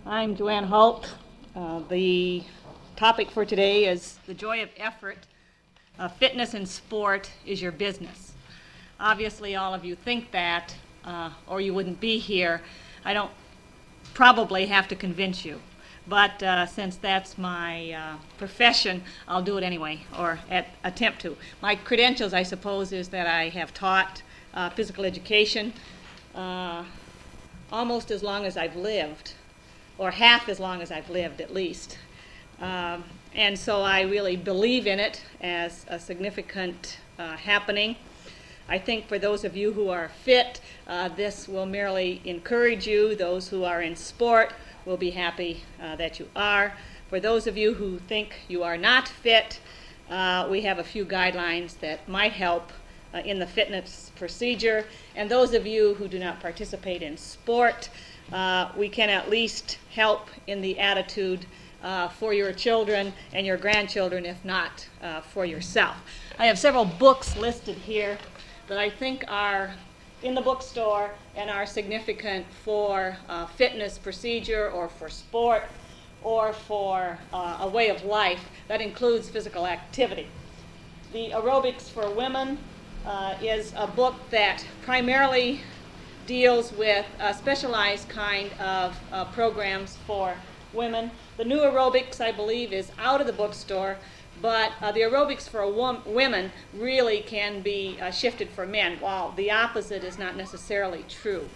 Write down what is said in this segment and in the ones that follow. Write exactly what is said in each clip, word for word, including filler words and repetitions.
I'm Joanne Holt. Uh, the topic for today is the joy of effort. Uh, fitness and sport is your business. Obviously, all of you think that, uh, or you wouldn't be here. I don't probably have to convince you. But uh, since that's my uh, profession, I'll do it anyway, or at, attempt to. My credentials, I suppose, is that I have taught uh, physical education uh, almost as long as I've lived, or half as long as I've lived at least. Um, and so I really believe in it as a significant uh, happening. I think for those of you who are fit, uh, this will merely encourage you. Those who are in sport will be happy uh, that you are. For those of you who think you are not fit, uh, we have a few guidelines that might help uh, in the fitness procedure. And those of you who do not participate in sport, uh, we can at least help in the attitude uh, for your children and your grandchildren, if not uh, for yourself. I have several books listed here that I think are in the bookstore and are significant for uh, fitness procedure or for sport or for uh, a way of life that includes physical activity. The Aerobics for Women uh, is a book that primarily deals with a specialized kind of uh, programs for women. The New Aerobics, I believe, is out of the bookstore, but uh, the Aerobics for wom- women really can be uh, shifted for men, while the opposite is not necessarily true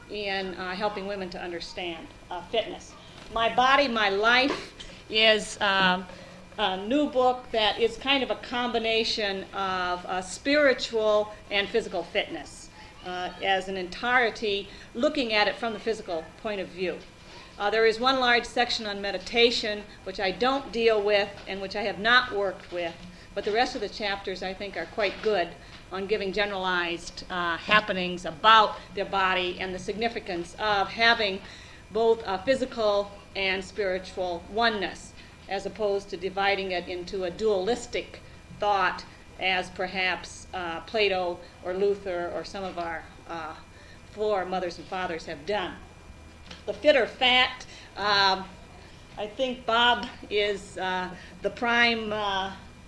in uh, helping women to understand uh, fitness. My Body, My Life is um, a new book that is kind of a combination of uh, spiritual and physical fitness uh, as an entirety, looking at it from the physical point of view. Uh, there is one large section on meditation, which I don't deal with and which I have not worked with, but the rest of the chapters I think are quite good on giving generalized uh, happenings about their body and the significance of having both a physical and spiritual oneness, as opposed to dividing it into a dualistic thought, as perhaps uh, Plato or Luther or some of our uh, foremothers and fathers have done. The Fit or Fat, um, I think Bob is uh, the prime uh,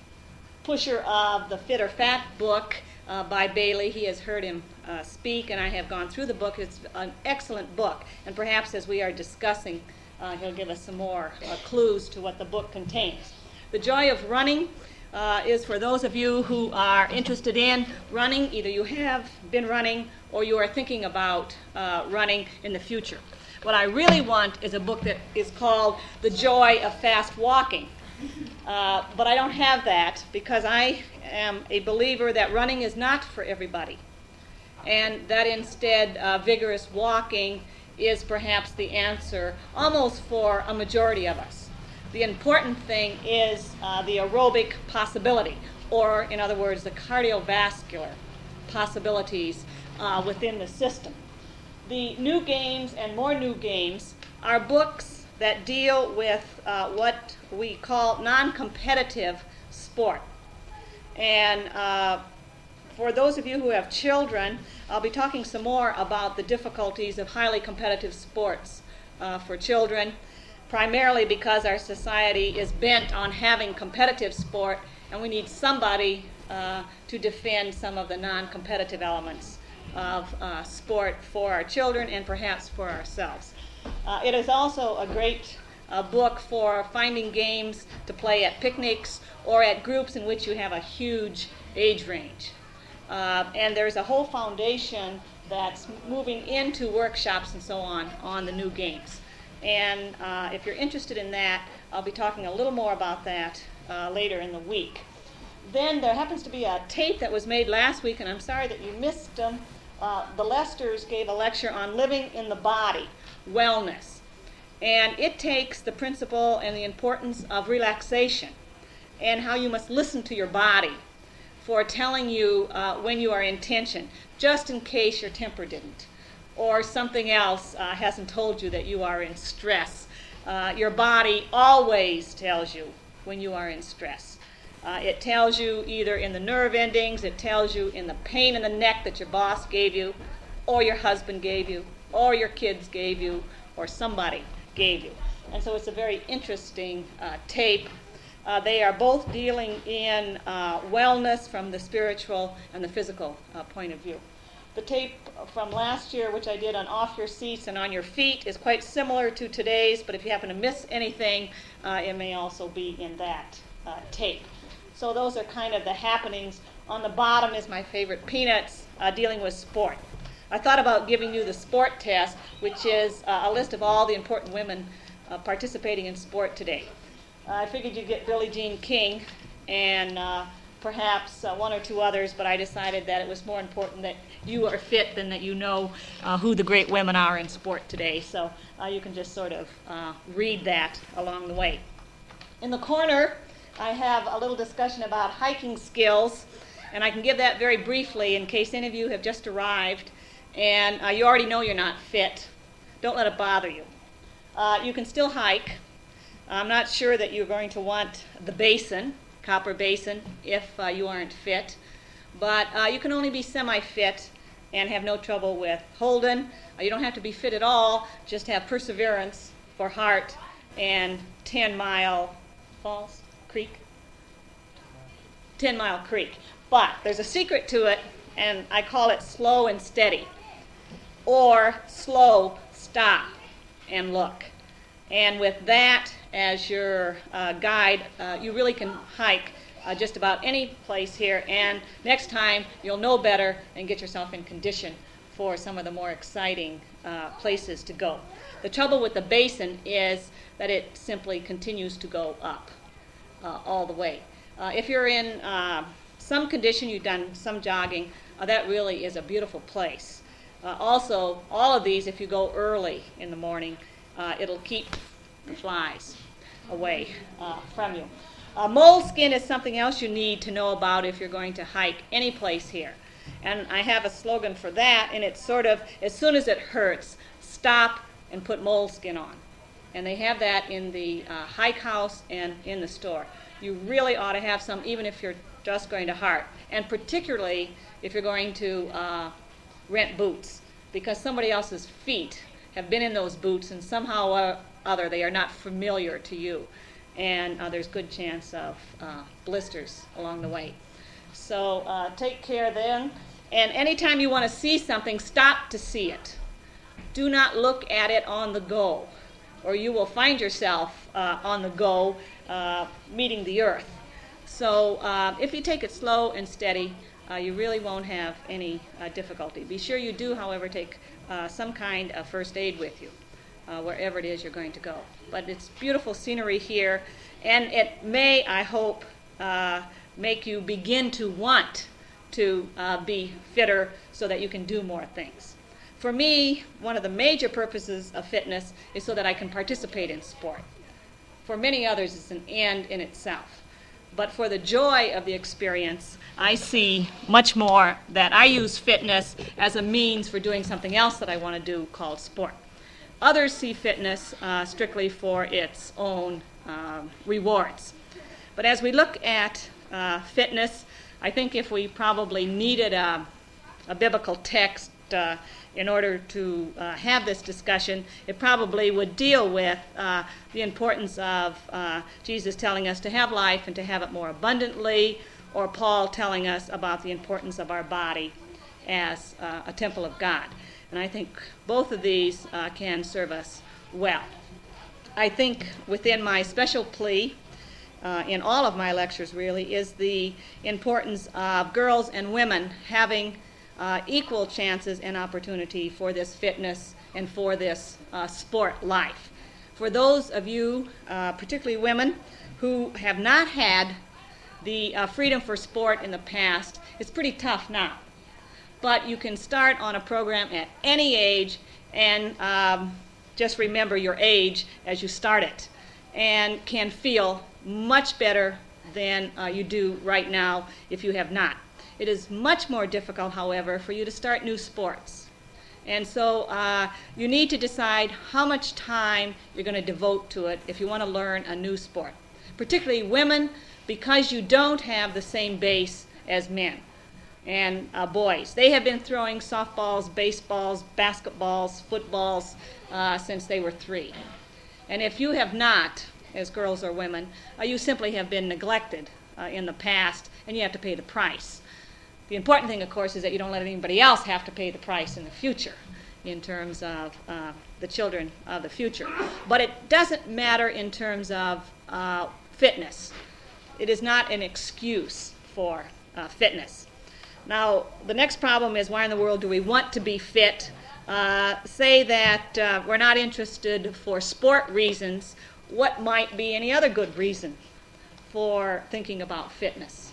pusher of the Fit or Fat book uh, by Bailey. He has heard him uh, speak, and I have gone through the book. It's an excellent book, and perhaps as we are discussing, uh, he'll give us some more uh, clues to what the book contains. The Joy of Running uh, is for those of you who are interested in running. Either you have been running or you are thinking about uh, running in the future. What I really want is a book that is called The Joy of Fast Walking. Uh, but I don't have that because I am a believer that running is not for everybody. And that instead uh, vigorous walking is perhaps the answer almost for a majority of us. The important thing is uh, the aerobic possibility, or in other words, the cardiovascular possibilities uh, within the system. The New Games and More New Games are books that deal with uh, what we call non-competitive sport. And uh, for those of you who have children, I'll be talking some more about the difficulties of highly competitive sports uh, for children, primarily because our society is bent on having competitive sport, and we need somebody uh, to defend some of the non-competitive elements of uh, sport for our children and perhaps for ourselves. Uh, it is also a great uh, book for finding games to play at picnics or at groups in which you have a huge age range. Uh, and there's a whole foundation that's moving into workshops and so on on the new games. And uh, if you're interested in that, I'll be talking a little more about that uh, later in the week. Then there happens to be a tape that was made last week, and I'm sorry that you missed them. Uh, the Lesters gave a lecture on living in the body, wellness. And it takes the principle and the importance of relaxation and how you must listen to your body for telling you uh, when you are in tension, just in case your temper didn't, or something else uh, hasn't told you that you are in stress. Uh, your body always tells you when you are in stress. Uh, it tells you either in the nerve endings, it tells you in the pain in the neck that your boss gave you, or your husband gave you, or your kids gave you, or somebody gave you. And so it's a very interesting uh, tape. Uh, they are both dealing in uh, wellness from the spiritual and the physical uh, point of view. The tape from last year, which I did on Off Your Seats and On Your Feet, is quite similar to today's, but if you happen to miss anything, uh, it may also be in that uh, tape. So those are kind of the happenings. On the bottom is my favorite Peanuts, uh, dealing with sport. I thought about giving you the sport test, which is uh, a list of all the important women uh, participating in sport today. Uh, I figured you'd get Billie Jean King and uh, perhaps uh, one or two others, but I decided that it was more important that you are fit than that you know uh, who the great women are in sport today. So uh, you can just sort of uh, read that along the way. In the corner, I have a little discussion about hiking skills, and I can give that very briefly in case any of you have just arrived and uh, you already know you're not fit. Don't let it bother you. Uh, you can still hike. I'm not sure that you're going to want the basin, copper basin, if uh, you aren't fit. But uh, you can only be semi-fit and have no trouble with Holden. Uh, you don't have to be fit at all, just have perseverance for heart and ten mile Falls Creek? ten mile Creek. But there's a secret to it, and I call it slow and steady. Or slow, stop, and look. And with that as your uh, guide, uh, you really can hike uh, just about any place here. And next time, you'll know better and get yourself in condition for some of the more exciting uh, places to go. The trouble with the basin is that it simply continues to go up uh, all the way. Uh, if you're in uh, some condition, you've done some jogging, uh, that really is a beautiful place. Uh, also, all of these, if you go early in the morning, uh, it'll keep the flies away uh, from you. Uh, moleskin is something else you need to know about if you're going to hike any place here. And I have a slogan for that, and it's sort of, as soon as it hurts, stop and put moleskin on. And they have that in the uh, hike house and in the store. You really ought to have some, even if you're just going to hike, and particularly if you're going to uh, rent boots, because somebody else's feet have been in those boots and somehow or other they are not familiar to you. And uh, there's good chance of uh, blisters along the way. So uh, take care then. And anytime you want to see something, stop to see it. Do not look at it on the go, or you will find yourself uh, on the go uh, meeting the earth. So uh, if you take it slow and steady, uh, you really won't have any uh, difficulty. Be sure you do, however, take uh, some kind of first aid with you, uh, wherever it is you're going to go. But it's beautiful scenery here, and it may, I hope, uh, make you begin to want to uh, be fitter so that you can do more things. For me, one of the major purposes of fitness is so that I can participate in sport. For many others, it's an end in itself. But for the joy of the experience, I see much more that I use fitness as a means for doing something else that I want to do called sport. Others see fitness uh, strictly for its own uh, rewards. But as we look at uh, fitness, I think if we probably needed a, a biblical text uh, in order to uh, have this discussion, it probably would deal with uh, the importance of uh, Jesus telling us to have life and to have it more abundantly, or Paul telling us about the importance of our body as uh, a temple of God. And I think both of these uh, can serve us well. I think within my special plea, uh, in all of my lectures really, is the importance of girls and women having uh, equal chances and opportunity for this fitness and for this uh, sport life. For those of you, uh, particularly women, who have not had the uh, freedom for sport in the past, it's pretty tough now. But you can start on a program at any age, and um, just remember your age as you start it, and can feel much better than uh, you do right now if you have not. It is much more difficult, however, for you to start new sports. And so uh, you need to decide how much time you're going to devote to it if you want to learn a new sport. Particularly women, because you don't have the same base as men and uh, boys. They have been throwing softballs, baseballs, basketballs, footballs uh, since they were three. And if you have not, as girls or women, uh, you simply have been neglected uh, in the past, and you have to pay the price. The important thing, of course, is that you don't let anybody else have to pay the price in the future in terms of uh, the children of the future. But it doesn't matter in terms of uh, fitness. It is not an excuse for uh, fitness. Now, the next problem is, why in the world do we want to be fit? Uh, say that uh, we're not interested for sport reasons. What might be any other good reason for thinking about fitness?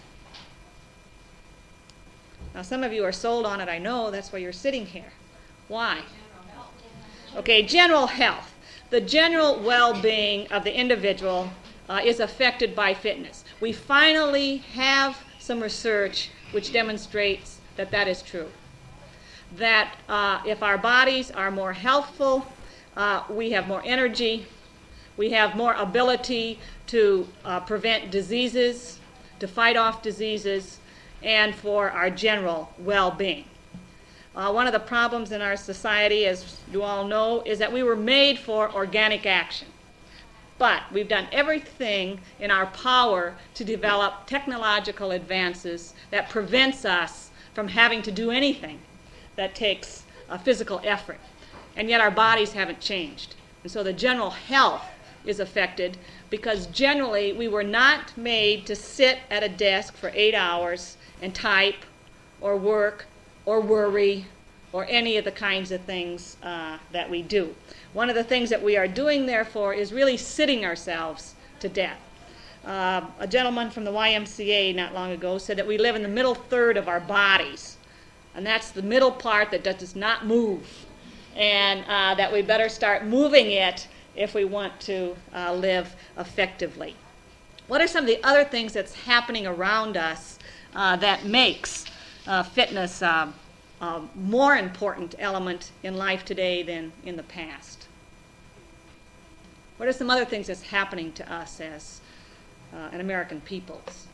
Now, some of you are sold on it, I know. That's why you're sitting here. Why? Okay, general health. The general well-being of the individual uh, is affected by fitness. We finally have some research which demonstrates that that is true. That uh, if our bodies are more healthful, uh, we have more energy, we have more ability to uh, prevent diseases, to fight off diseases, and for our general well-being. Uh, one of the problems in our society, as you all know, is that we were made for organic action. But we've done everything in our power to develop technological advances that prevents us from having to do anything that takes a physical effort. And yet our bodies haven't changed. And so the general health is affected because generally we were not made to sit at a desk for eight hours and type or work or worry or any of the kinds of things uh, that we do. One of the things that we are doing, therefore, is really sitting ourselves to death. Uh, a gentleman from the Y M C A not long ago said that we live in the middle third of our bodies, and that's the middle part that does not move, and uh, that we better start moving it if we want to uh, live effectively. What are some of the other things that's happening around us uh, that makes uh, fitness uh, a more important element in life today than in the past? What are some other things that's happening to us as uh, an American peoples?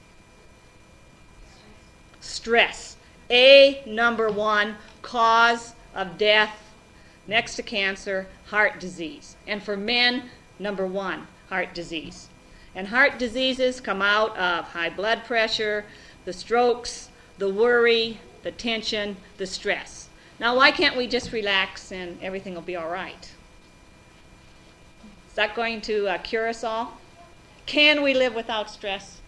Stress. A number one cause of death, next to cancer, heart disease. And for men, number one, heart disease. And heart diseases come out of high blood pressure, the strokes, the worry, the tension, the stress. Now, why can't we just relax and everything will be all right? Is that going to uh, cure us all? Can we live without stress?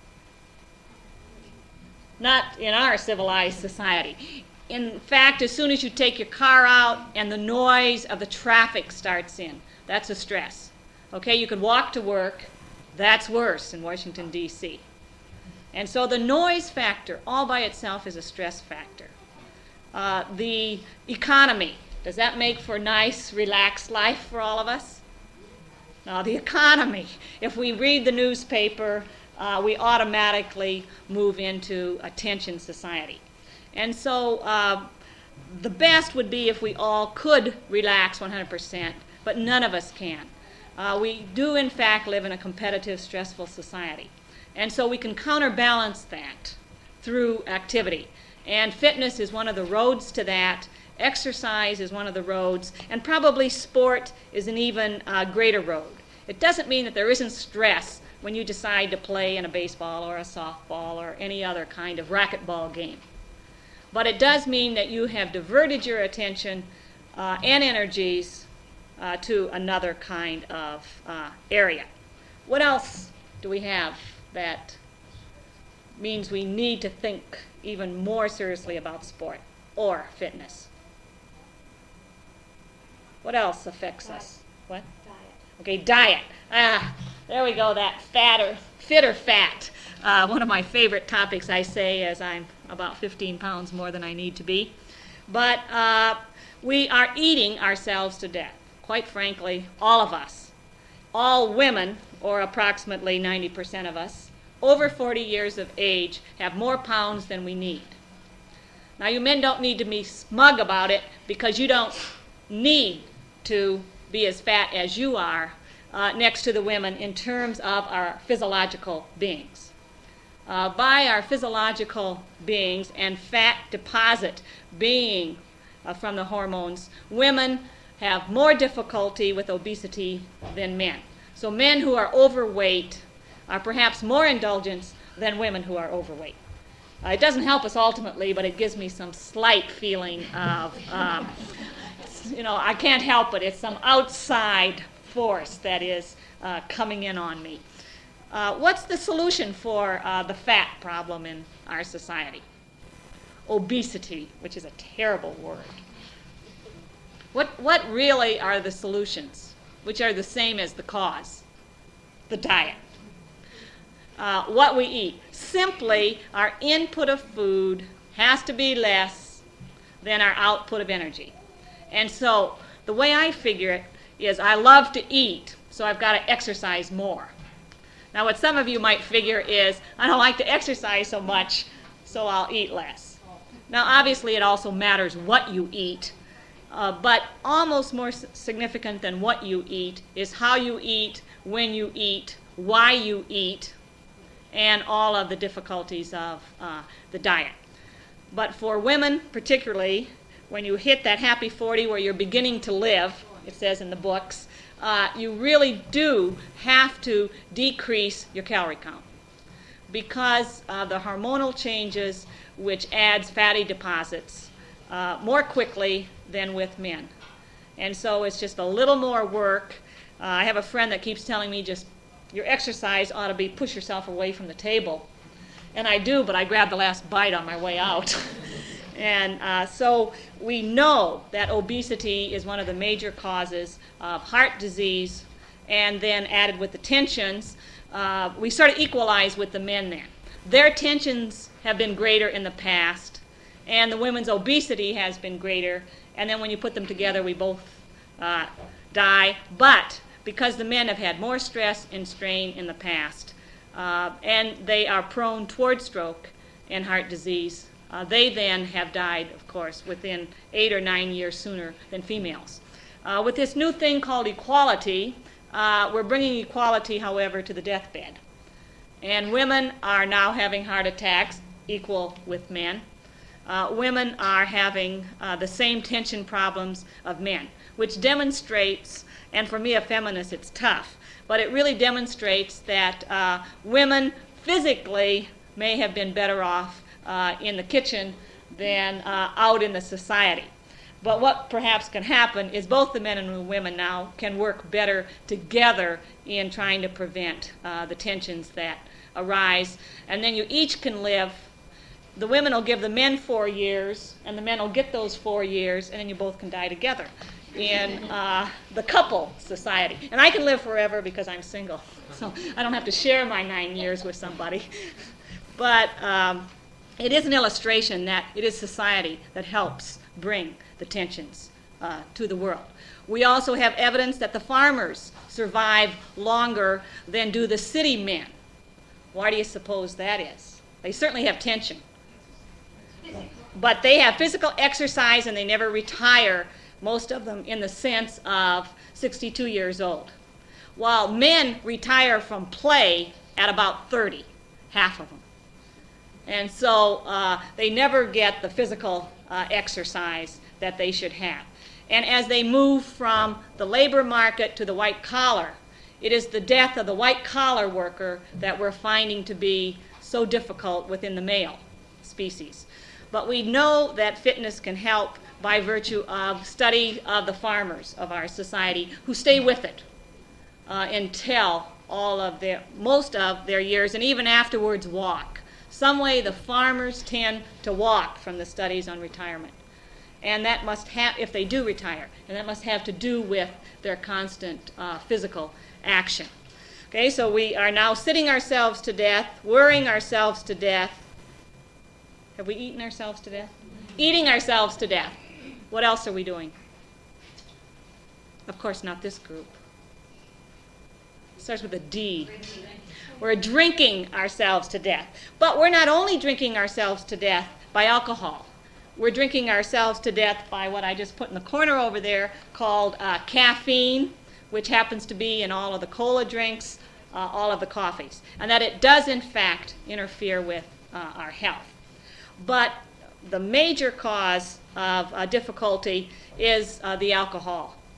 Not in our civilized society. In fact, as soon as you take your car out and the noise of the traffic starts in, that's a stress. Okay, you could walk to work. That's worse in Washington, D C And so the noise factor all by itself is a stress factor. Uh, the economy, does that make for nice, relaxed life for all of us? Now, the economy, if we read the newspaper, uh, we automatically move into a tension society. And so uh, the best would be if we all could relax one hundred percent, but none of us can. Uh, we do, in fact, live in a competitive, stressful society. And so we can counterbalance that through activity. And fitness is one of the roads to that. Exercise is one of the roads. And probably sport is an even uh, greater road. It doesn't mean that there isn't stress when you decide to play in a baseball or a softball or any other kind of racquetball game. But it does mean that you have diverted your attention uh, and energies uh, to another kind of uh, area. What else do we have that means we need to think even more seriously about sport or fitness? What else affects Diet. us? What? Diet. Okay, diet. Ah, there we go, that fat or fit or fat. Uh, one of my favorite topics, I say, as I'm about fifteen pounds more than I need to be. But uh, we are eating ourselves to death. Quite frankly, all of us. All women, or approximately ninety percent of us, over forty years of age, have more pounds than we need. Now, you men don't need to be smug about it because you don't need to be as fat as you are uh, next to the women in terms of our physiological beings. Uh, by our physiological beings and fat deposit being uh, from the hormones, women have more difficulty with obesity than men. So men who are overweight are perhaps more indulgent than women who are overweight. Uh, it doesn't help us ultimately, but it gives me some slight feeling of, um, you know, I can't help it. It's some outside force that is uh, coming in on me. Uh, what's the solution for uh, the fat problem in our society? Obesity, which is a terrible word. What, what really are the solutions, which are the same as the cause? The diet. Uh, what we eat. Simply, our input of food has to be less than our output of energy. And so the way I figure it is I love to eat, so I've got to exercise more. Now what some of you might figure is I don't like to exercise so much, so I'll eat less. Now obviously it also matters what you eat, uh, but almost more s- significant than what you eat is how you eat, when you eat, why you eat, and all of the difficulties of uh, the diet. But for women particularly, when you hit that happy forty where you're beginning to live, it says in the books, uh, you really do have to decrease your calorie count because of the hormonal changes which adds fatty deposits uh, more quickly than with men. And so it's just a little more work. Uh, I have a friend that keeps telling me just your exercise ought to be push yourself away from the table. And I do, but I grab the last bite on my way out. And uh, so we know that obesity is one of the major causes of heart disease, and then added with the tensions, uh, we sort of equalize with the men then. Their tensions have been greater in the past, and the women's obesity has been greater, and then when you put them together, we both uh, die. But because the men have had more stress and strain in the past, uh, and they are prone toward stroke and heart disease, uh, they then have died, of course, within eight or nine years sooner than females. Uh, with this new thing called equality, uh, we're bringing equality, however, to the deathbed. And women are now having heart attacks equal with men. Uh, women are having uh, the same tension problems of men, which demonstrates, and for me a feminist it's tough, but it really demonstrates that uh, women physically may have been better off uh, in the kitchen than uh, out in the society. But what perhaps can happen is both the men and the women now can work better together in trying to prevent uh, the tensions that arise. And then you each can live. The women will give the men four years, and the men will get those four years, and then you both can die together in uh, the couple society. And I can live forever because I'm single, so I don't have to share my nine years with somebody. But um, it is an illustration that it is society that helps bring the tensions uh, to the world. We also have evidence that the farmers survive longer than do the city men. Why do you suppose that is? They certainly have tension. But they have physical exercise and they never retire, most of them in the sense of sixty-two years old. While men retire from play at about thirty, half of them. And so uh, they never get the physical uh, exercise that they should have. And as they move from the labor market to the white collar, it is the death of the white collar worker that we're finding to be so difficult within the male species. But we know that fitness can help by virtue of study of the farmers of our society who stay with it uh, until all of their, most of their years, and even afterwards walk. Some way the farmers tend to walk from the studies on retirement. And that must have, if they do retire, and that must have to do with their constant uh, physical action. Okay, so we are now sitting ourselves to death, worrying ourselves to death. Have we eaten ourselves to death? Eating ourselves to death. What else are we doing? Of course, not this group. It starts with a D. We're drinking ourselves to death. But we're not only drinking ourselves to death by alcohol. We're drinking ourselves to death by what I just put in the corner over there called uh, caffeine, which happens to be in all of the cola drinks, uh, all of the coffees. And that it does, in fact, interfere with uh, our health. But the major cause of uh, difficulty is uh, the alcohol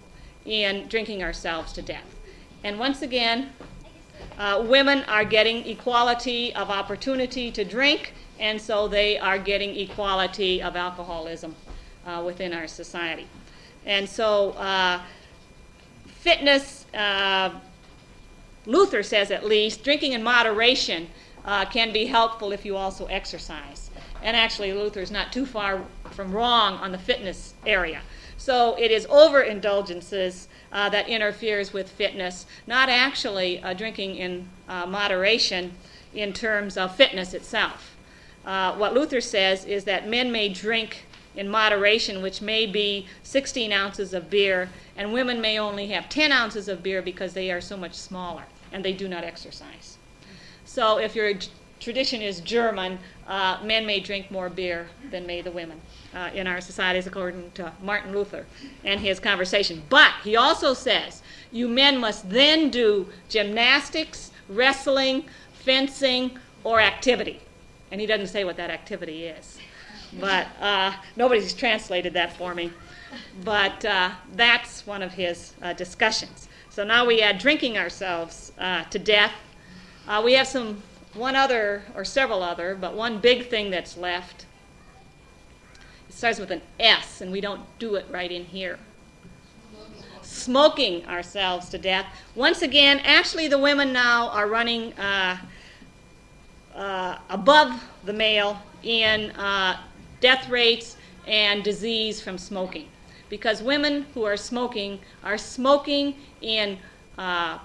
in drinking ourselves to death. And once again, uh, women are getting equality of opportunity to drink, and so they are getting equality of alcoholism uh, within our society. And so uh, fitness, uh, Luther says at least, drinking in moderation uh, can be helpful if you also exercise. And actually, Luther's not too far from wrong on the fitness area. So it is overindulgences uh, that interferes with fitness, not actually uh, drinking in uh, moderation in terms of fitness itself. Uh, what Luther says is that men may drink in moderation, which may be sixteen ounces of beer, and women may only have ten ounces of beer because they are so much smaller and they do not exercise. So if your j- tradition is German, uh, men may drink more beer than may the women uh, in our societies, according to Martin Luther and his conversation. But he also says you men must then do gymnastics, wrestling, fencing, or activity. And he doesn't say what that activity is. But uh, nobody's translated that for me. But uh, that's one of his uh, discussions. So now we add drinking ourselves uh, to death. Uh, we have some, one other, or several other, but one big thing that's left. It starts with an S, and we don't do it right in here. Smoking ourselves to death. Once again, actually the women now are running uh, uh, above the male in uh, death rates and disease from smoking. Because women who are smoking are smoking in uh,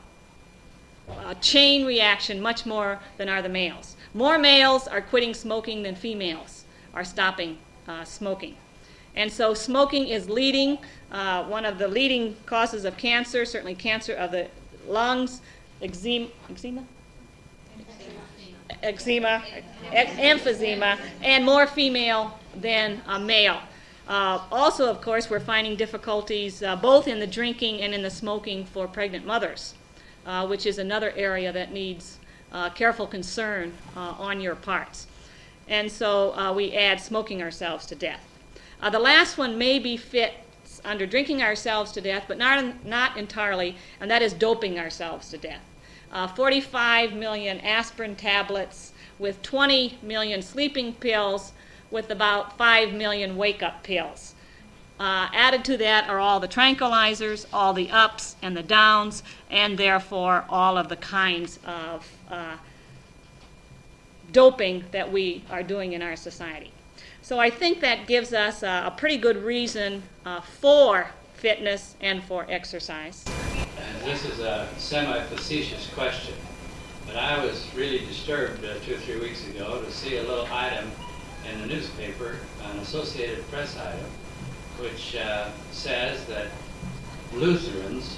a chain reaction much more than are the males. More males are quitting smoking than females are stopping uh, smoking. And so smoking is leading, uh, one of the leading causes of cancer, certainly cancer of the lungs, eczema, eczema? Eczema, emphysema, and more female than uh, male. Uh, also, of course, we're finding difficulties uh, both in the drinking and in the smoking for pregnant mothers, uh, which is another area that needs uh, careful concern uh, on your parts. And so uh, we add smoking ourselves to death. Uh, the last one may be fit under drinking ourselves to death, but not, not entirely, and that is doping ourselves to death. Uh, forty-five million aspirin tablets with twenty million sleeping pills with about five million wake-up pills. Uh, added to that are all the tranquilizers, all the ups and the downs, and therefore all of the kinds of uh, doping that we are doing in our society. So I think that gives us a, a pretty good reason uh, for fitness and for exercise. And this is a semi-facetious question, but I was really disturbed uh, two or three weeks ago to see a little item in the newspaper, an Associated Press item, which uh, says that Lutherans,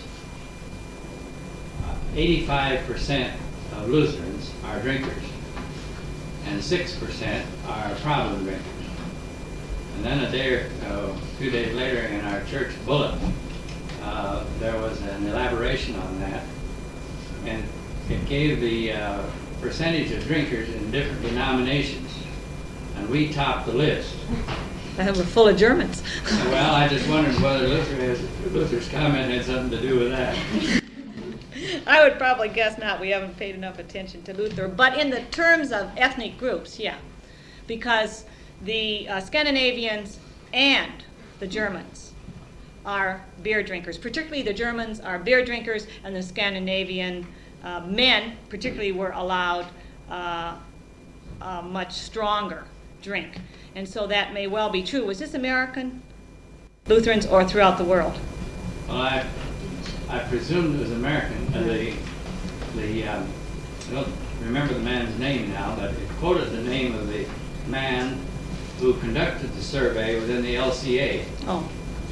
uh, eighty-five percent of Lutherans are drinkers, and six percent are problem drinkers. And then a day or uh, two days later in our church bulletin, uh, there was an elaboration on that, and it gave the uh, percentage of drinkers in different denominations. And we topped the list. We're full of Germans. Well, I just wondered whether Luther has, Luther's comment had something to do with that. I would probably guess not. We haven't paid enough attention to Luther. But in the terms of ethnic groups, yeah. Because the uh, Scandinavians and the Germans are beer drinkers. Particularly the Germans are beer drinkers, and the Scandinavian uh, men particularly were allowed uh, a much stronger drink. And so that may well be true. Was this American Lutherans or throughout the world? Well, I, I presumed it was American. Uh, the, the, um, I don't remember the man's name now, but it quoted the name of the man who conducted the survey within the L C A. Oh.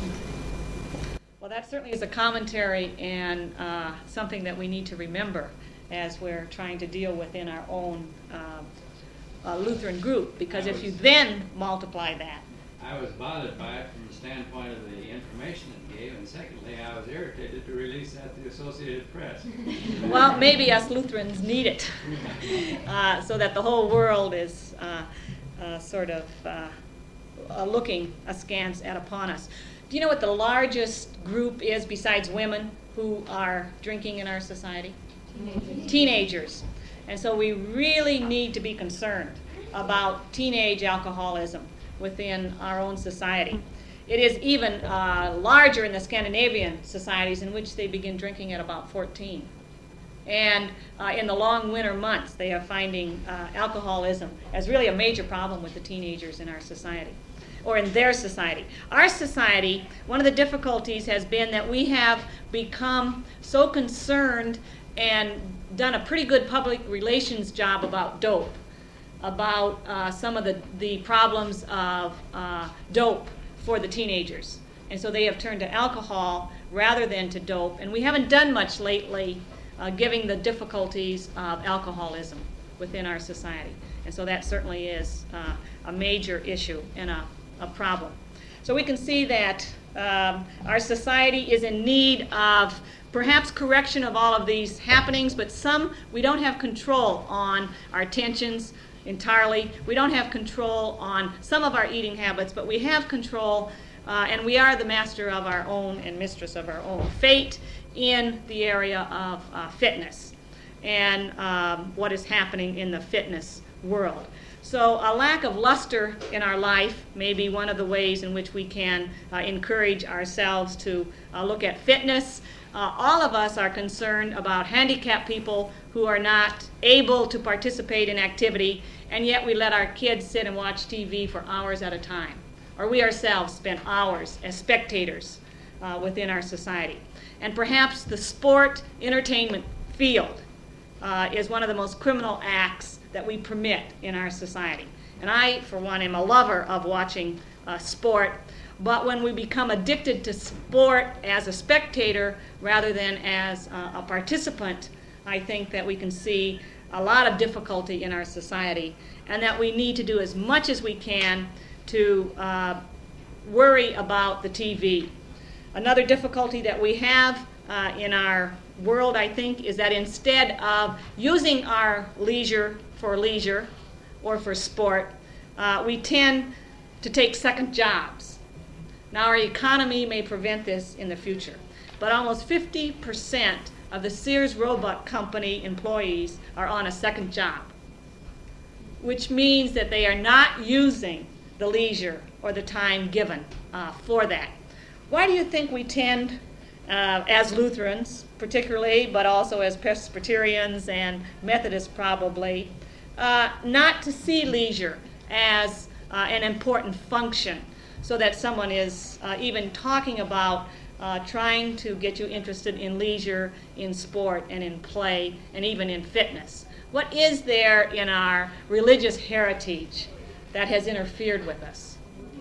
Well, that certainly is a commentary and uh, something that we need to remember as we're trying to deal within our own uh, uh, Lutheran group, because if you then multiply that. I was bothered by it from the standpoint of the information it gave, and secondly, I was irritated to release that to the Associated Press. Well, maybe us Lutherans need it, uh, so that the whole world is uh, uh, sort of uh, uh, looking askance at upon us. do you know what the largest group is besides women who are drinking in our society? Teenagers. Teenagers. And so we really need to be concerned about teenage alcoholism within our own society. It is even uh, larger in the Scandinavian societies, in which they begin drinking at about fourteen. And uh, in the long winter months, they are finding uh, alcoholism as really a major problem with the teenagers in our society, or in their society. Our society, one of the difficulties has been that we have become so concerned and done a pretty good public relations job about dope, about uh, some of the, the problems of uh, dope for the teenagers. And so they have turned to alcohol rather than to dope. And we haven't done much lately uh, giving the difficulties of alcoholism within our society. And so that certainly is uh, a major issue and a, a problem. So we can see that um, our society is in need of perhaps correction of all of these happenings, but some we don't have control on our attentions entirely. We don't have control on some of our eating habits, but we have control, uh, and we are the master of our own and mistress of our own fate in the area of uh, fitness and um, what is happening in the fitness world. So a lack of luster in our life may be one of the ways in which we can uh, encourage ourselves to uh, look at fitness. Uh, all of us are concerned about handicapped people who are not able to participate in activity, and yet we let our kids sit and watch T V for hours at a time. Or we ourselves spend hours as spectators uh, within our society. And perhaps the sport entertainment field uh, is one of the most criminal acts that we permit in our society. And I, for one, am a lover of watching uh, sport. But when we become addicted to sport as a spectator rather than as uh, a participant, I think that we can see a lot of difficulty in our society, and that we need to do as much as we can to uh, worry about the T V. Another difficulty that we have uh, in our world, I think, is that instead of using our leisure for leisure or for sport, uh, we tend to take second jobs. Now, our economy may prevent this in the future, but almost fifty percent of the Sears Roebuck Company employees are on a second job, which means that they are not using the leisure or the time given uh, for that. Why do you think we tend, uh, as Lutherans particularly, but also as Presbyterians and Methodists probably, uh, not to see leisure as uh, an important function, so that someone is uh, even talking about uh, trying to get you interested in leisure, in sport, and in play, and even in fitness? What is there in our religious heritage that has interfered with us?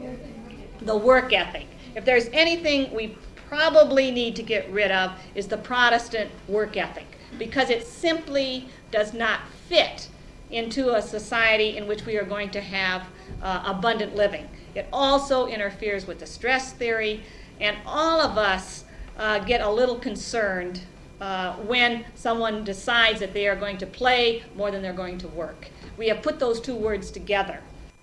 The work ethic. If there's anything we probably need to get rid of, is the Protestant work ethic, because it simply does not fit into a society in which we are going to have uh, abundant living. It also interferes with the stress theory, and all of us uh, get a little concerned uh, when someone decides that they are going to play more than they're going to work. We have put those two words together.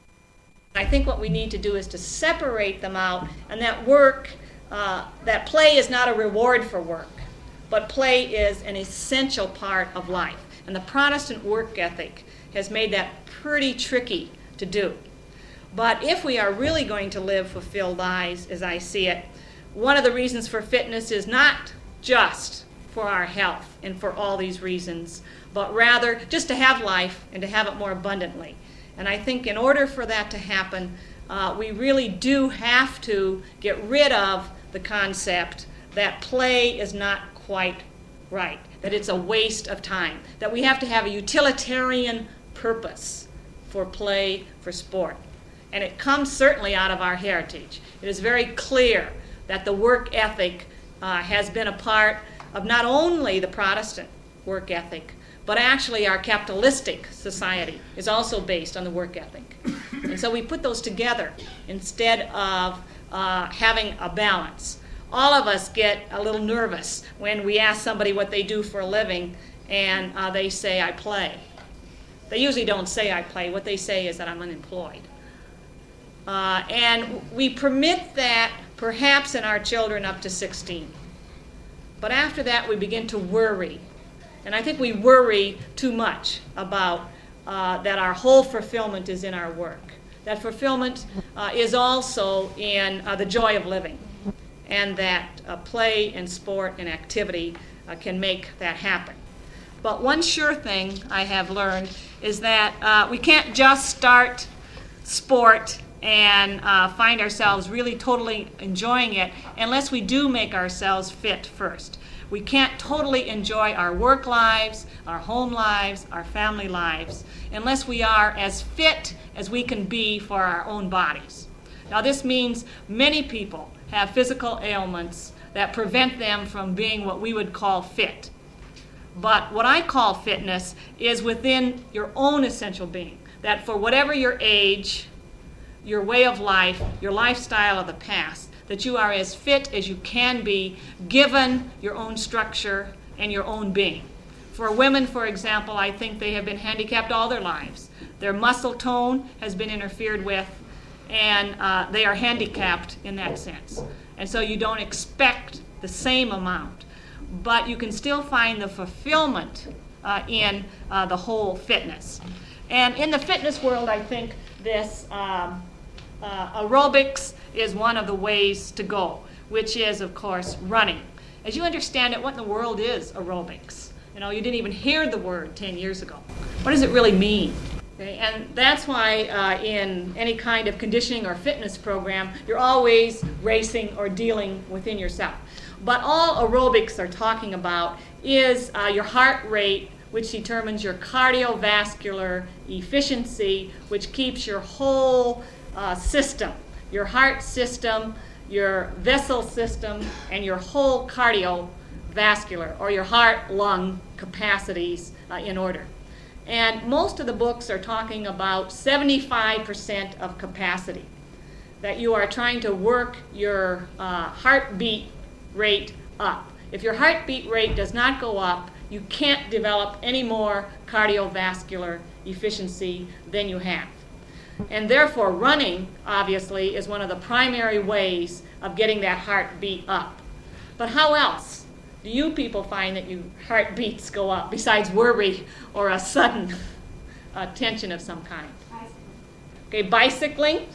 I think what we need to do is to separate them out, and that work, uh, that play is not a reward for work, but play is an essential part of life. And the Protestant work ethic has made that pretty tricky to do. But if we are really going to live fulfilled lives, as I see it, one of the reasons for fitness is not just for our health and for all these reasons, but rather just to have life and to have it more abundantly. And I think in order for that to happen, uh, we really do have to get rid of the concept that play is not quite right, that it's a waste of time, that we have to have a utilitarian purpose for play, for sport. And it comes certainly out of our heritage. It is very clear that the work ethic uh, has been a part of not only the Protestant work ethic, but actually our capitalistic society is also based on the work ethic. And so we put those together instead of uh, having a balance. All of us get a little nervous when we ask somebody what they do for a living and uh, they say, I play. They usually don't say I play. What they say is that I'm unemployed. Uh, and we permit that perhaps in our children up to sixteen. But after that, we begin to worry. And I think we worry too much about uh, that our whole fulfillment is in our work. That fulfillment uh, is also in uh, the joy of living, and that uh, play and sport and activity uh, can make that happen. But one sure thing I have learned is that uh, we can't just start sport and uh, find ourselves really totally enjoying it unless we do make ourselves fit first. We can't totally enjoy our work lives, our home lives, our family lives, unless we are as fit as we can be for our own bodies. Now, this means many people have physical ailments that prevent them from being what we would call fit. But what I call fitness is within your own essential being, that for whatever your age, your way of life, your lifestyle of the past, that you are as fit as you can be given your own structure and your own being. For women, for example, I think they have been handicapped all their lives. Their muscle tone has been interfered with, and uh, they are handicapped in that sense. And so you don't expect the same amount, but you can still find the fulfillment uh, in uh, the whole fitness. And in the fitness world, I think this um, uh, aerobics is one of the ways to go, which is, of course, running. As you understand it, what in the world is aerobics? You know, you didn't even hear the word ten years ago. What does it really mean? Okay, and that's why uh, in any kind of conditioning or fitness program, you're always racing or dealing within yourself. But all aerobics are talking about is uh, your heart rate, which determines your cardiovascular efficiency, which keeps your whole uh, system, your heart system, your vessel system, and your whole cardiovascular, or your heart-lung capacities uh, in order. And most of the books are talking about seventy-five percent of capacity, that you are trying to work your uh, heartbeat rate up. If your heartbeat rate does not go up, you can't develop any more cardiovascular efficiency than you have. And therefore, running, obviously, is one of the primary ways of getting that heartbeat up. But how else do you people find that your heartbeats go up, besides worry or a sudden uh, tension of some kind? Okay, bicycling.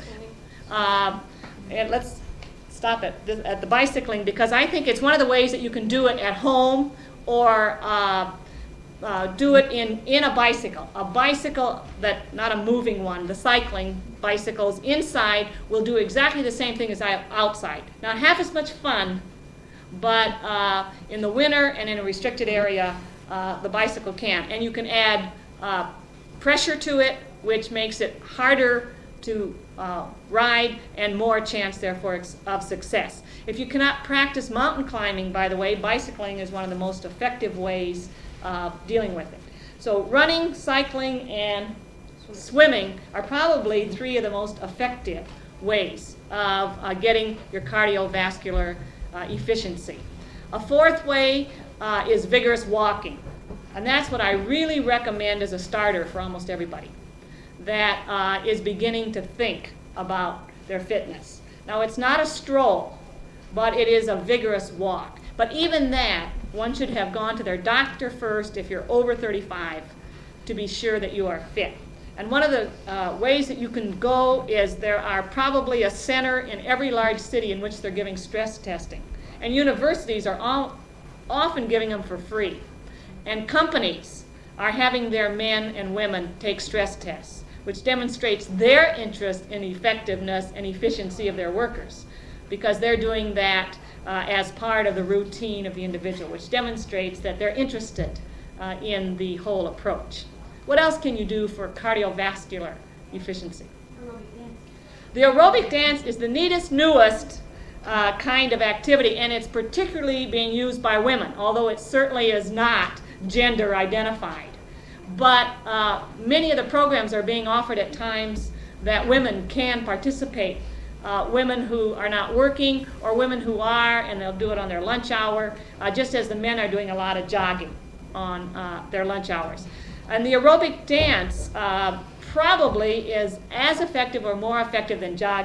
Uh, and let's stop at the, at the bicycling, because I think it's one of the ways that you can do it at home or uh, uh, do it in, in a bicycle. A bicycle that, not a moving one, the cycling bicycles inside will do exactly the same thing as outside. Not half as much fun, but uh, in the winter and in a restricted area, uh, the bicycle can. And you can add uh, pressure to it, which makes it harder to uh, ride and more chance, therefore, of success. If you cannot practice mountain climbing, by the way, bicycling is one of the most effective ways of dealing with it. So running, cycling, and swimming are probably three of the most effective ways of uh, getting your cardiovascular uh, efficiency. A fourth way uh, is vigorous walking. And that's what I really recommend as a starter for almost everybody that uh, is beginning to think about their fitness. Now, it's not a stroll, but it is a vigorous walk. But even that, one should have gone to their doctor first if you're over thirty-five to be sure that you are fit. And one of the uh, ways that you can go is there are probably a center in every large city in which they're giving stress testing. And universities are all, often giving them for free. And companies are having their men and women take stress tests, which demonstrates their interest in effectiveness and efficiency of their workers, because they're doing that uh, as part of the routine of the individual, which demonstrates that they're interested uh, in the whole approach. What else can you do for cardiovascular efficiency? Aerobic dance. The aerobic dance is the neatest, newest uh, kind of activity, and it's particularly being used by women, although it certainly is not gender identified. But uh, many of the programs are being offered at times that women can participate. Uh, women who are not working, or women who are, and they'll do it on their lunch hour, uh, just as the men are doing a lot of jogging on uh, their lunch hours. And the aerobic dance uh, probably is as effective or more effective than jogging.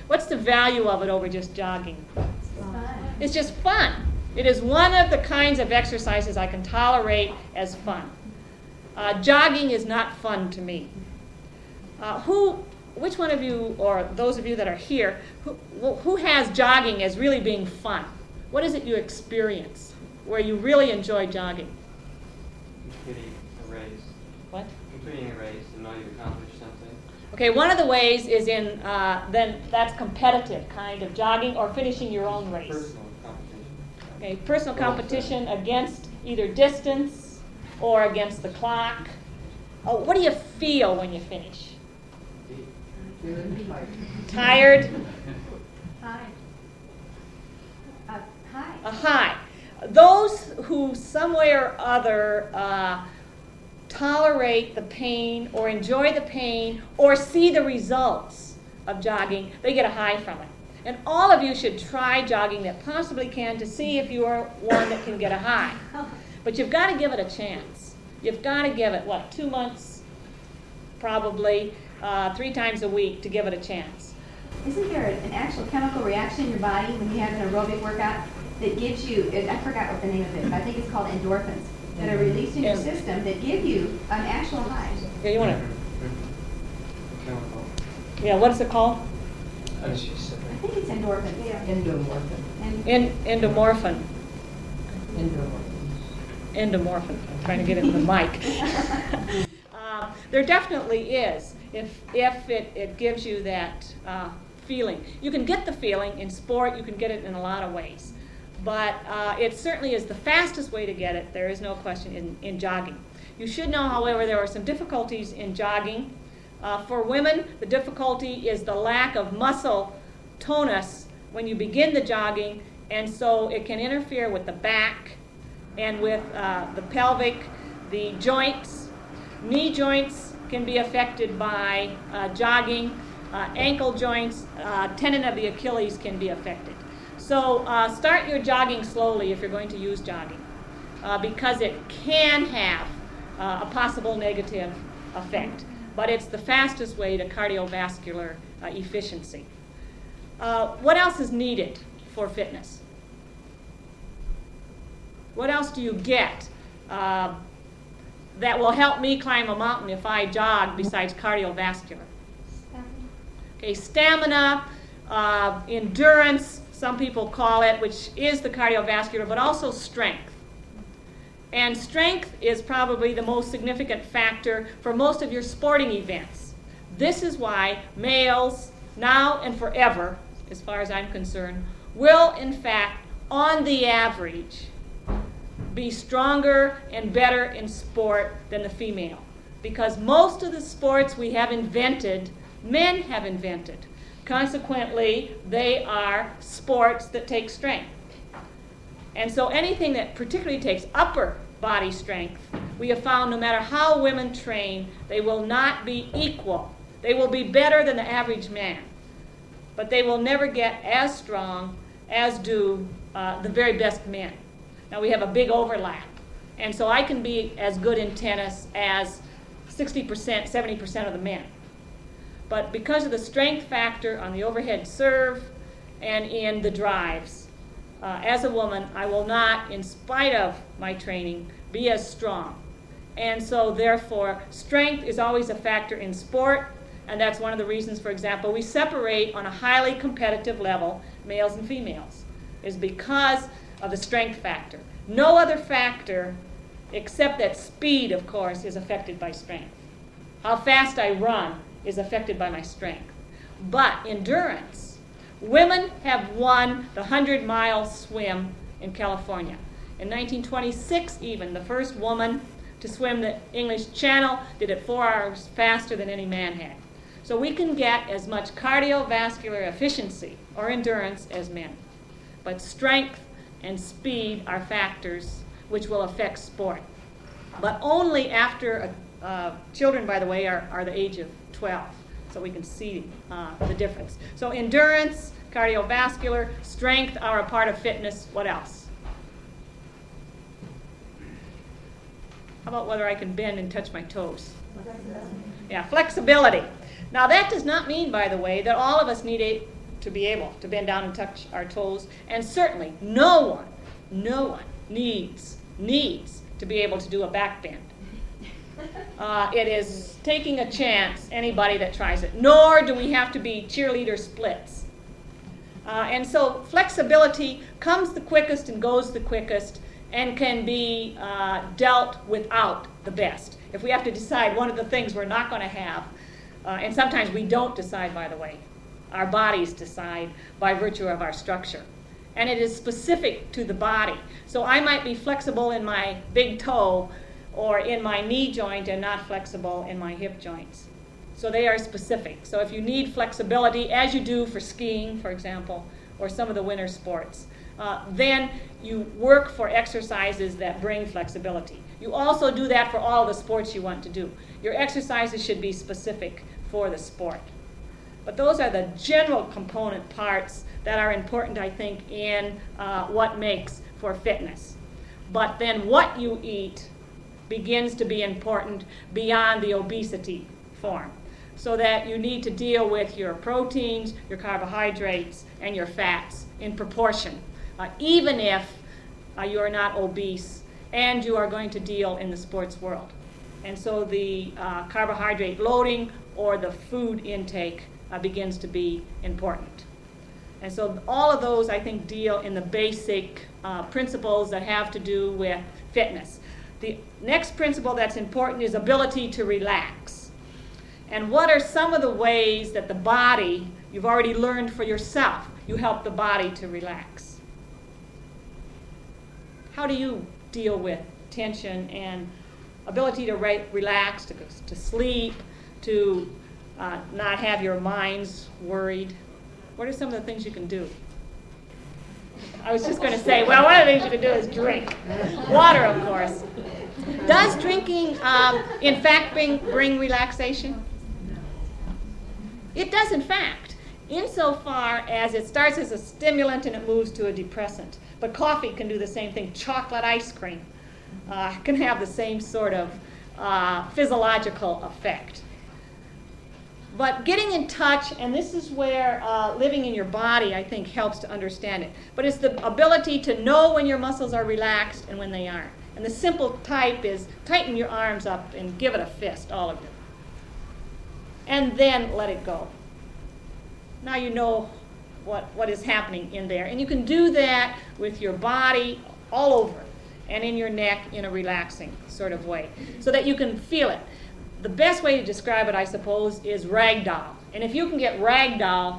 What's the value of it over just jogging? It's just fun. It is one of the kinds of exercises I can tolerate as fun. Uh, jogging is not fun to me. Uh, who, which one of you, or those of you that are here, who, who has jogging as really being fun? What is it you experience where you really enjoy jogging? Completing a race. What? Completing a race and know you've accomplished something. Okay, one of the ways is in, uh, then that's competitive kind of jogging or finishing your own race. Personal competition. Okay, personal competition against either distance or against the clock. Oh, what do you feel when you finish? Tired? Hi. Uh, hi. A high. Those who some way or other uh, tolerate the pain or enjoy the pain or see the results of jogging, they get a high from it. And all of you should try jogging that possibly can to see if you are one that can get a high. But you've got to give it a chance. You've got to give it, what, two months probably, uh, three times a week to give it a chance. Isn't there an actual chemical reaction in your body when you have an aerobic workout that gives you, I forgot what the name of it, but I think it's called endorphins, that are released in your system that give you an actual high? Yeah, you want to? Chemical. Yeah, what is it called? I think it's endorphins. Yeah. Endomorphin. And En- endomorphin. Endomorphin. Endomorphin. I'm trying to get it in the mic. uh, there definitely is. If if it, it gives you that uh, feeling, you can get the feeling in sport. You can get it in a lot of ways, but uh, it certainly is the fastest way to get it. There is no question in, in jogging. You should know, however, there are some difficulties in jogging. Uh, for women, the difficulty is the lack of muscle tonus when you begin the jogging, and so it can interfere with the back and with uh, the pelvic, the joints. Knee joints can be affected by uh, jogging. Uh, ankle joints, uh, tendon of the Achilles can be affected. So uh, start your jogging slowly if you're going to use jogging, uh, because it can have uh, a possible negative effect. But it's the fastest way to cardiovascular uh, efficiency. Uh, what else is needed for fitness? What else do you get uh, that will help me climb a mountain if I jog besides cardiovascular? Okay, stamina, uh, endurance, some people call it, which is the cardiovascular, but also strength. And strength is probably the most significant factor for most of your sporting events. This is why males, now and forever, as far as I'm concerned, will in fact, on the average, be stronger and better in sport than the female. Because most of the sports we have invented, men have invented. Consequently, they are sports that take strength. And so anything that particularly takes upper body strength, we have found no matter how women train, they will not be equal. They will be better than the average man. But they will never get as strong as do uh, the very best men. Now we have a big overlap. And so I can be as good in tennis as sixty percent, seventy percent of the men. But because of the strength factor on the overhead serve and in the drives, uh, as a woman, I will not, in spite of my training, be as strong. And so therefore, strength is always a factor in sport, and that's one of the reasons, for example, we separate on a highly competitive level males and females, is because of the strength factor. No other factor, except that speed, of course, is affected by strength. How fast I run is affected by my strength. But endurance, women have won the hundred-mile swim in California. In nineteen twenty-six even, the first woman to swim the English Channel did it four hours faster than any man had. So we can get as much cardiovascular efficiency or endurance as men. But strength and speed are factors which will affect sport. But only after, uh, uh, children, by the way, are, are the age of twelve. So we can see uh, the difference. So endurance, cardiovascular, strength are a part of fitness. What else? How about whether I can bend and touch my toes? Yeah, flexibility. Now that does not mean, by the way, that all of us need a, to be able to bend down and touch our toes. And certainly no one, no one needs, needs to be able to do a back bend. Uh, it is taking a chance, anybody that tries it. Nor do we have to be cheerleader splits. Uh, and so flexibility comes the quickest and goes the quickest and can be uh, dealt without the best. If we have to decide one of the things we're not going to have, uh, and sometimes we don't decide, by the way. Our bodies decide by virtue of our structure. And it is specific to the body. So I might be flexible in my big toe or in my knee joint and not flexible in my hip joints. So they are specific. So if you need flexibility, as you do for skiing, for example, or some of the winter sports, uh, then you work for exercises that bring flexibility. You also do that for all the sports you want to do. Your exercises should be specific for the sport. But those are the general component parts that are important, I think, in uh, what makes for fitness. But then what you eat begins to be important beyond the obesity form. So that you need to deal with your proteins, your carbohydrates, and your fats in proportion, uh, even if uh, you are not obese and you are going to deal in the sports world. And so the uh, carbohydrate loading or the food intake uh, begins to be important. And so all of those, I think, deal in the basic uh, principles that have to do with fitness. The next principle that's important is ability to relax. And what are some of the ways that the body, you've already learned for yourself, you help the body to relax? How do you deal with tension and ability to re- relax, to, to sleep, to uh, not have your minds worried? What are some of the things you can do? I was just going to say, well, one of the things you can do is drink. Water, of course. Does drinking, um, in fact, bring, bring relaxation? It does, in fact, insofar as it starts as a stimulant and it moves to a depressant. But coffee can do the same thing. Chocolate ice cream uh, can have the same sort of uh, physiological effect. But getting in touch, and this is where uh, living in your body, I think, helps to understand it. But it's the ability to know when your muscles are relaxed and when they aren't. And the simple type is tighten your arms up and give it a fist, all of you. And then let it go. Now you know what, what is happening in there. And you can do that with your body all over and in your neck in a relaxing sort of way so that you can feel it. The best way to describe it, I suppose, is ragdoll. And if you can get ragdoll,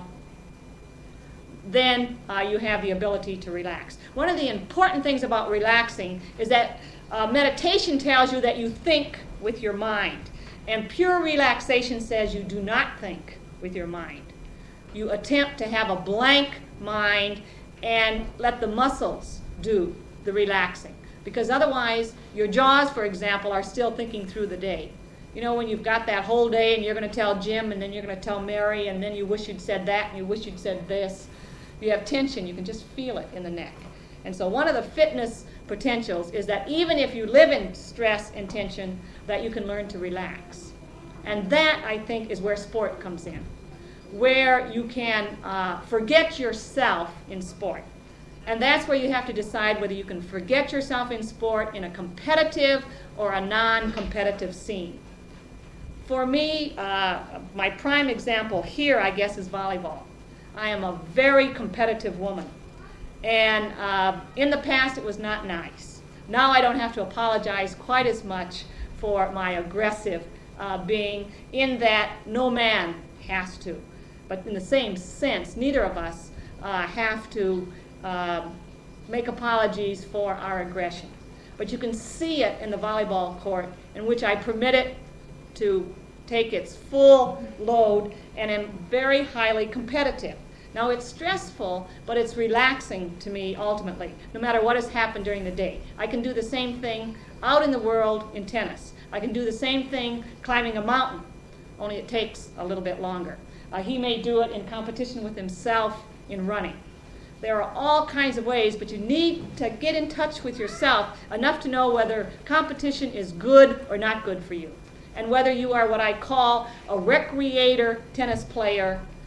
then uh, you have the ability to relax. One of the important things about relaxing is that uh, meditation tells you that you think with your mind. And pure relaxation says you do not think with your mind. You attempt to have a blank mind and let the muscles do the relaxing. Because otherwise, your jaws, for example, are still thinking through the day. You know, when you've got that whole day and you're going to tell Jim and then you're going to tell Mary and then you wish you'd said that and you wish you'd said this. You have tension. You can just feel it in the neck. And so one of the fitness potentials is that even if you live in stress and tension, that you can learn to relax. And that, I think, is where sport comes in, where you can uh, forget yourself in sport. And that's where you have to decide whether you can forget yourself in sport in a competitive or a non-competitive scene. For me, uh, my prime example here, I guess, is volleyball. I am a very competitive woman. And uh, in the past, it was not nice. Now I don't have to apologize quite as much for my aggressive uh, being, in that no man has to. But in the same sense, neither of us uh, have to uh, make apologies for our aggression. But you can see it in the volleyball court, in which I permit it to take its full load and am very highly competitive. Now, it's stressful, but it's relaxing to me ultimately, no matter what has happened during the day. I can do the same thing out in the world in tennis. I can do the same thing climbing a mountain, only it takes a little bit longer. Uh, he may do it in competition with himself in running. There are all kinds of ways, but you need to get in touch with yourself enough to know whether competition is good or not good for you, and whether you are what I call a recreator tennis player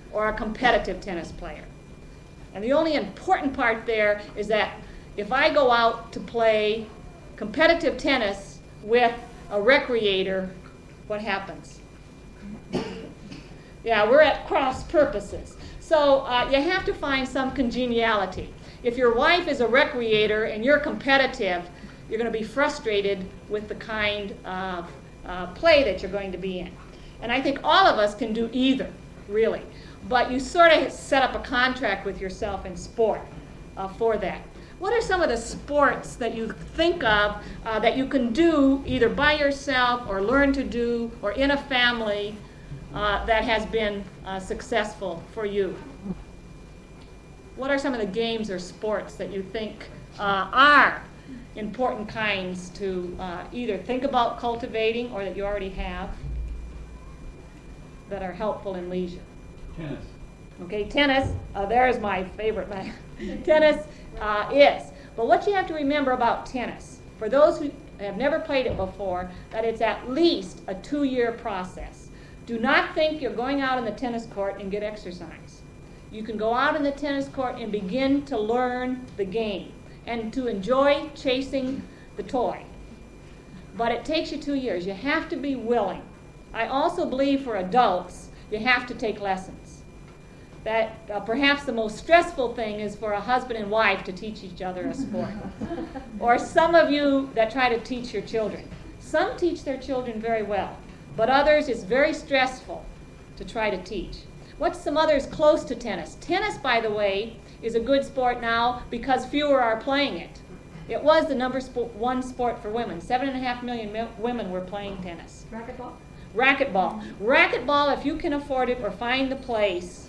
or a competitive tennis player. And the only important part there is that if I go out to play competitive tennis with a recreator, what happens? Yeah, we're at cross purposes. So uh, you have to find some congeniality. If your wife is a recreator and you're competitive, you're going to be frustrated with the kind of uh, play that you're going to be in. And I think all of us can do either, really. But you sort of set up a contract with yourself in sport uh, for that. What are some of the sports that you think of uh, that you can do either by yourself or learn to do or in a family uh, that has been uh, successful for you? What are some of the games or sports that you think uh, are important kinds to uh, either think about cultivating or that you already have that are helpful in leisure? Tennis. Okay, tennis, uh, there's my favorite one. Tennis uh, is. But what you have to remember about tennis, for those who have never played it before, that it's at least a two-year process. Do not think you're going out on the tennis court and get exercise. You can go out on the tennis court and begin to learn the game and to enjoy chasing the toy. But it takes you two years. You have to be willing. I also believe for adults, you have to take lessons. That uh, perhaps the most stressful thing is for a husband and wife to teach each other a sport. Or some of you that try to teach your children. Some teach their children very well, but others it's very stressful to try to teach. What's some others close to tennis? Tennis, by the way, is a good sport now because fewer are playing it. It was the number sp- one sport for women. Seven and a half million mi- women were playing tennis. Racquetball? Racquetball. Racquetball, if you can afford it or find the place,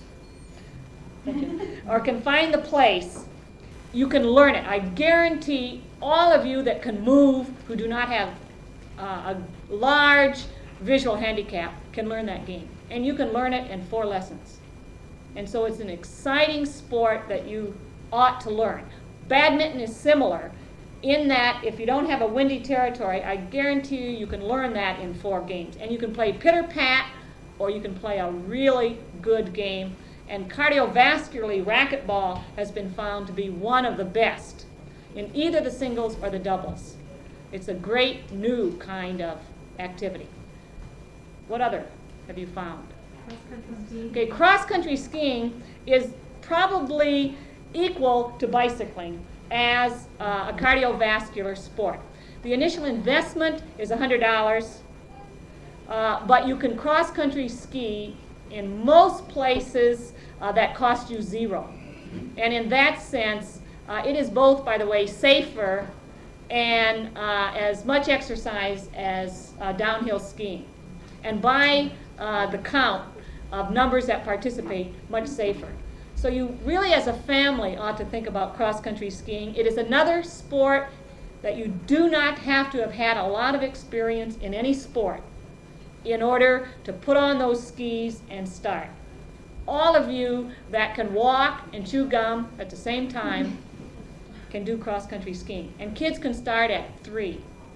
or can find the place, you can learn it. I guarantee all of you that can move, who do not have uh, a large visual handicap, can learn that game. And you can learn it in four lessons. And so it's an exciting sport that you ought to learn. Badminton is similar in that if you don't have a windy territory, I guarantee you you can learn that in four games. And you can play pitter-pat, or you can play a really good game. And cardiovascularly, racquetball has been found to be one of the best in either the singles or the doubles. It's a great new kind of activity. What other have you found? Cross-country skiing. Okay, cross-country skiing is probably equal to bicycling as uh, a cardiovascular sport. The initial investment is one hundred dollars, uh, but you can cross-country ski in most places uh, that cost you zero. And in that sense, uh, it is both, by the way, safer and uh, as much exercise as uh, downhill skiing. And by uh, the count of numbers that participate, much safer. So you really, as a family, ought to think about cross-country skiing. It is another sport that you do not have to have had a lot of experience in any sport in order to put on those skis and start. All of you that can walk and chew gum at the same time can do cross-country skiing. And kids can start at three.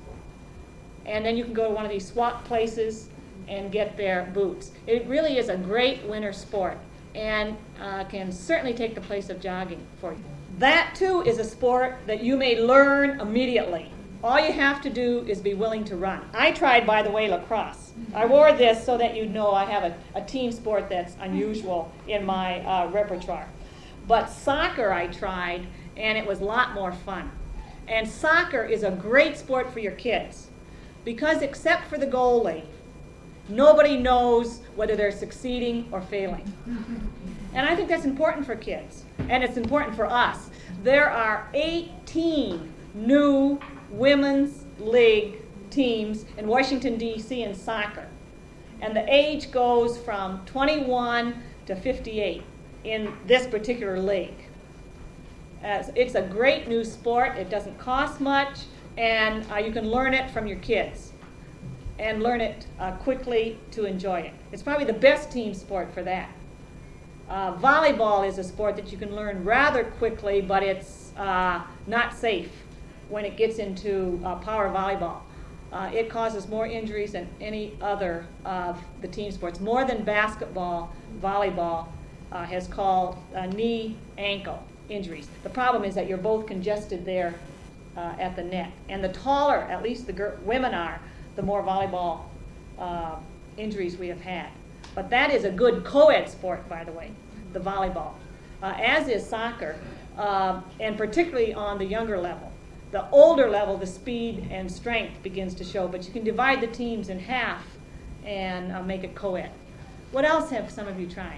And then you can go to one of these swap places and get their boots. It really is a great winter sport and uh, can certainly take the place of jogging for you. That, too, is a sport that you may learn immediately. All you have to do is be willing to run. I tried, by the way, lacrosse. I wore this so that you'd know I have a, a team sport that's unusual in my uh, repertoire. But soccer I tried, and it was a lot more fun. And soccer is a great sport for your kids because except for the goalie, nobody knows whether they're succeeding or failing. And I think that's important for kids, and it's important for us. There are eighteen new women's league teams in Washington, D C in soccer. And the age goes from twenty-one to fifty-eight in this particular league. Uh, it's a great new sport. It doesn't cost much, and uh, you can learn it from your kids and learn it uh, quickly to enjoy it. It's probably the best team sport for that. Uh, volleyball is a sport that you can learn rather quickly, but it's uh, not safe when it gets into uh, power volleyball. Uh, it causes more injuries than any other of the team sports. More than basketball, volleyball uh, has called uh, knee ankle injuries. The problem is that you're both congested there uh, at the neck. And the taller, at least the gir- women are, the more volleyball uh, injuries we have had. But that is a good co-ed sport, by the way, the volleyball, uh, as is soccer, uh, and particularly on the younger level. The older level, the speed and strength begins to show, but you can divide the teams in half and uh, make it co-ed. What else have some of you tried?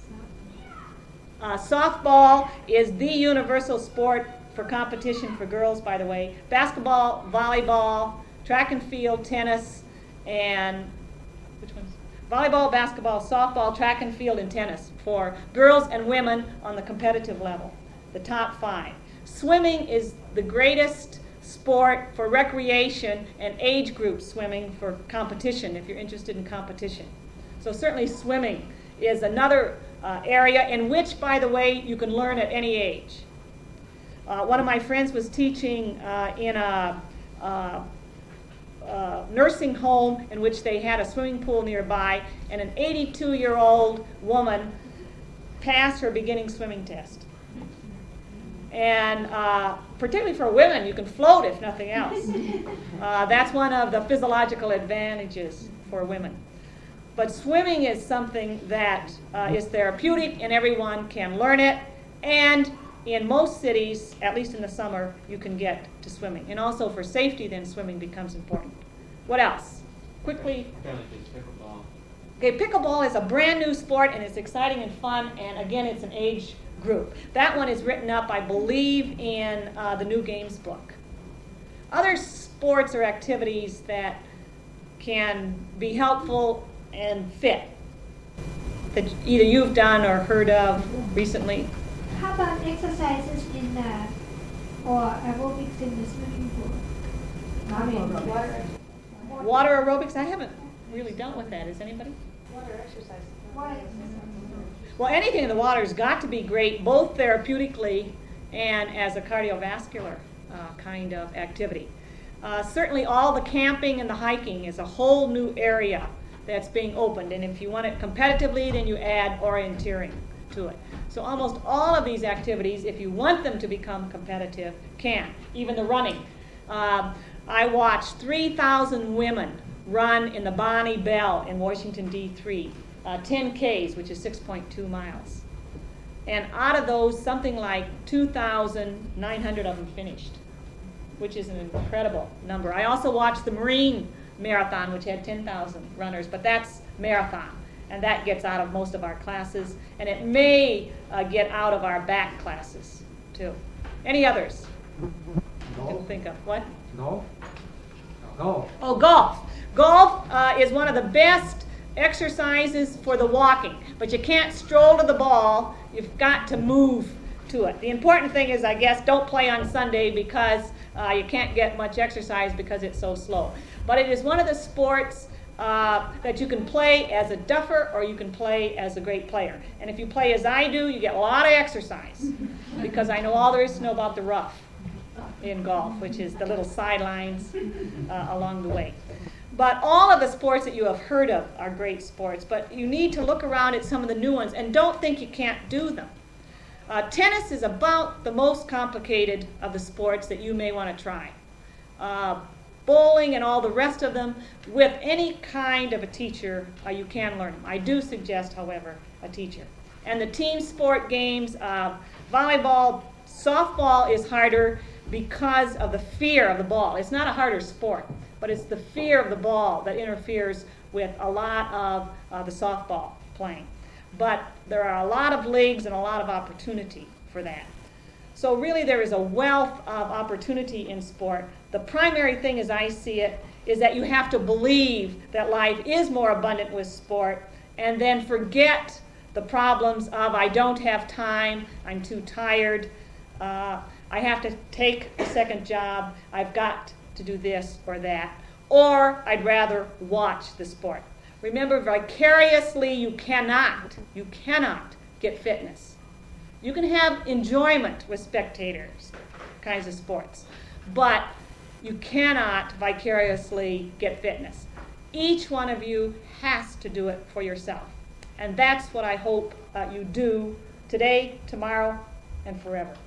Uh, softball is the universal sport for competition for girls, by the way. Basketball, volleyball, track and field, tennis, and which ones? Volleyball, basketball, softball, track and field, and tennis for girls and women on the competitive level, the top five. Swimming is the greatest sport for recreation and age group swimming for competition, if you're interested in competition. So certainly swimming is another uh, area in which, by the way, you can learn at any age. Uh, one of my friends was teaching uh, in a uh, uh, nursing home in which they had a swimming pool nearby, and an eighty-two-year-old woman passed her beginning swimming test. And uh, particularly for women, you can float if nothing else. Uh, that's one of the physiological advantages for women. But swimming is something that uh, is therapeutic, and everyone can learn it. And in most cities, at least in the summer, you can get to swimming. And also for safety, then swimming becomes important. What else? Quickly. Apparently it's pickleball. Okay, pickleball is a brand new sport, and it's exciting and fun. And again, it's an age group. That one is written up, I believe, in uh, the New Games book. Other sports or activities that can be helpful and fit that either you've done or heard of recently. How about exercises in uh, or aerobics in the swimming pool? I mean, water. Water aerobics? I haven't really dealt with that. Is anybody? Water exercise. Water exercise. Well, anything in the water has got to be great, both therapeutically and as a cardiovascular uh, kind of activity. Uh, certainly all the camping and the hiking is a whole new area that's being opened. And if you want it competitively, then you add orienteering to it. So almost all of these activities, if you want them to become competitive, can. Even the running. Uh, I watched three thousand women run in the Bonnie Bell in Washington, D C, uh, ten Ks, which is six point two miles. And out of those, something like two thousand nine hundred of them finished, which is an incredible number. I also watched the Marine Marathon, which had ten thousand runners, but that's marathon, and that gets out of most of our classes, and it may uh, get out of our back classes, too. Any others you can think of? What? Golf? Golf. Oh, golf. Golf uh, is one of the best exercises for the walking, but you can't stroll to the ball. You've got to move to it. The important thing is, I guess, don't play on Sunday because uh, you can't get much exercise because it's so slow. But it is one of the sports uh, that you can play as a duffer or you can play as a great player. And if you play as I do, you get a lot of exercise because I know all there is to know about the rough in golf, which is the little sidelines uh, along the way. But all of the sports that you have heard of are great sports, but you need to look around at some of the new ones and don't think you can't do them. Uh, tennis is about the most complicated of the sports that you may want to try. Uh, bowling and all the rest of them, with any kind of a teacher, uh, you can learn them. I do suggest, however, a teacher. And the team sport games, uh, volleyball, softball is harder because of the fear of the ball. It's not a harder sport, but it's the fear of the ball that interferes with a lot of uh, the softball playing. But there are a lot of leagues and a lot of opportunity for that. So really there is a wealth of opportunity in sport. The primary thing as I see it is that you have to believe that life is more abundant with sport and then forget the problems of I don't have time, I'm too tired, uh, I have to take a second job, I've got to do this or that, or I'd rather watch the sport. Remember, vicariously you cannot, you cannot get fitness. You can have enjoyment with spectators, kinds of sports, but you cannot vicariously get fitness. Each one of you has to do it for yourself. And that's what I hope uh, you do today, tomorrow, and forever.